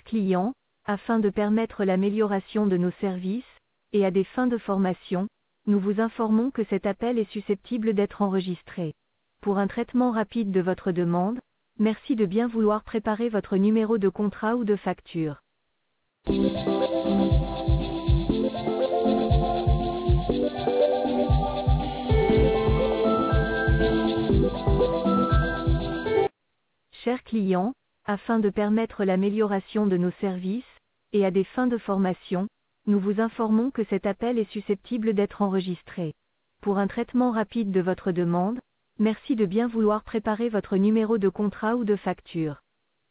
clients, afin de permettre l'amélioration de nos services, et à des fins de formation, nous vous informons que cet appel est susceptible d'être enregistré. Pour un traitement rapide de votre demande, merci de bien vouloir préparer votre numéro de contrat ou de facture. Chers clients, afin de permettre l'amélioration de nos services, et à des fins de formation, nous vous informons que cet appel est susceptible d'être enregistré. Pour un traitement rapide de votre demande, merci de bien vouloir préparer votre numéro de contrat ou de facture.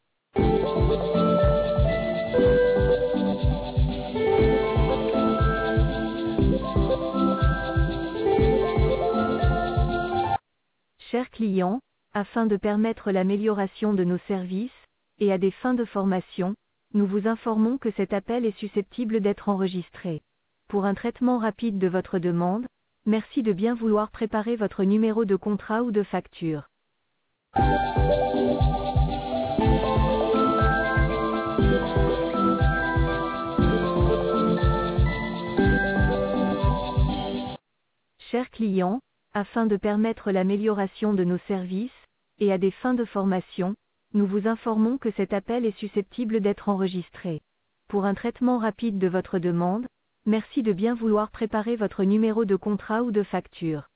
Chers clients, afin de permettre l'amélioration de nos services, et à des fins de formation, nous vous informons que cet appel est susceptible d'être enregistré. Pour un traitement rapide de votre demande, merci de bien vouloir préparer votre numéro de contrat ou de facture. Chers clients, afin de permettre l'amélioration de nos services, et à des fins de formation, nous vous informons que cet appel est susceptible d'être enregistré. Pour un traitement rapide de votre demande, merci de bien vouloir préparer votre numéro de contrat ou de facture.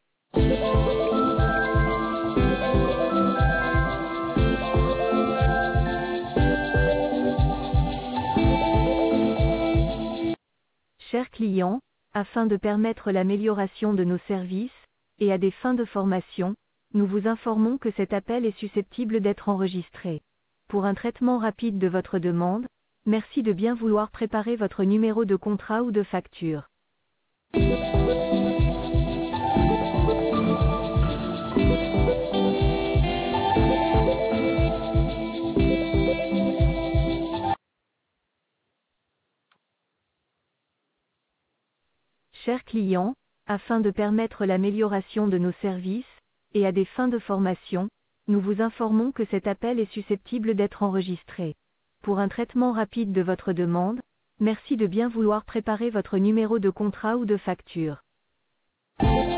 Chers clients, afin de permettre l'amélioration de nos services, et à des fins de formation, nous vous informons que cet appel est susceptible d'être enregistré. Pour un traitement rapide de votre demande, merci de bien vouloir préparer votre numéro de contrat ou de facture. Chers clients, afin de permettre l'amélioration de nos services, et à des fins de formation, nous vous informons que cet appel est susceptible d'être enregistré. Pour un traitement rapide de votre demande, merci de bien vouloir préparer votre numéro de contrat ou de facture.